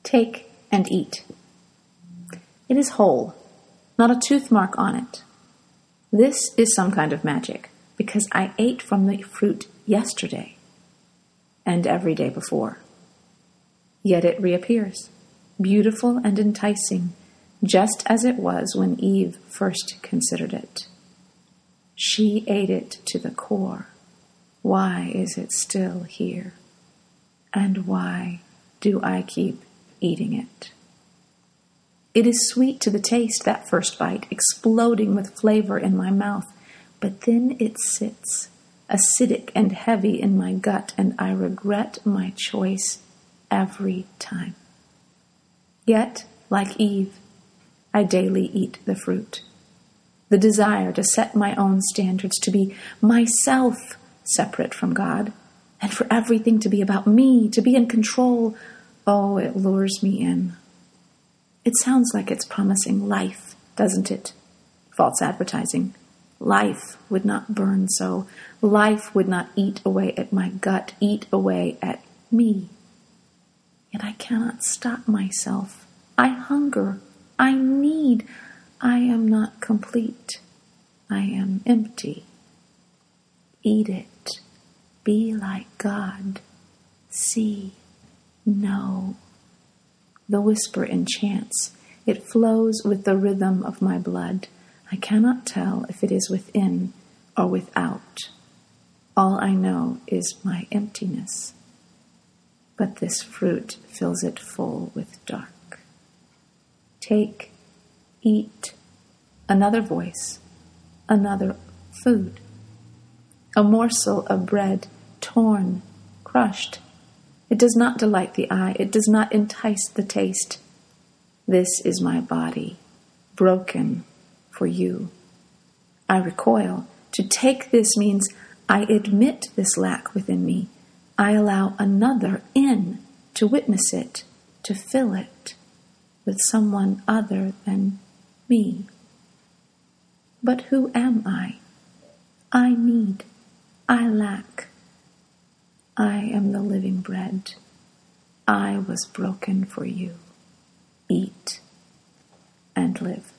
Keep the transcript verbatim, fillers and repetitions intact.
Take and eat. It is whole, not a tooth mark on it. This is some kind of magic, because I ate from the fruit yesterday and every day before. Yet it reappears, beautiful and enticing, just as it was when Eve first considered it. She ate it to the core. Why is it still here? And why do I keep eating it? It is sweet to the taste, that first bite, exploding with flavor in my mouth, but then it sits, acidic and heavy in my gut, and I regret my choice every time. Yet, like Eve, I daily eat the fruit. The desire to set my own standards, to be myself separate from God, and for everything to be about me, to be in control, oh, it lures me in. It sounds like it's promising life, doesn't it? False advertising. Life would not burn so. Life would not eat away at my gut, eat away at me. Yet I cannot stop myself. I hunger. I need. I am not complete. I am empty. Eat it. Be like God. See. Know. The whisper enchants. It flows with the rhythm of my blood. I cannot tell if it is within or without. All I know is my emptiness. But this fruit fills it full with dark. Take, eat, another voice, another food. A morsel of bread, torn, crushed. It does not delight the eye. It does not entice the taste. This is my body, broken for you. I recoil. To take this means I admit this lack within me. I allow another in to witness it, to fill it with someone other than me. But who am I? I need. I lack. I am the living bread. I was broken for you. Eat and live.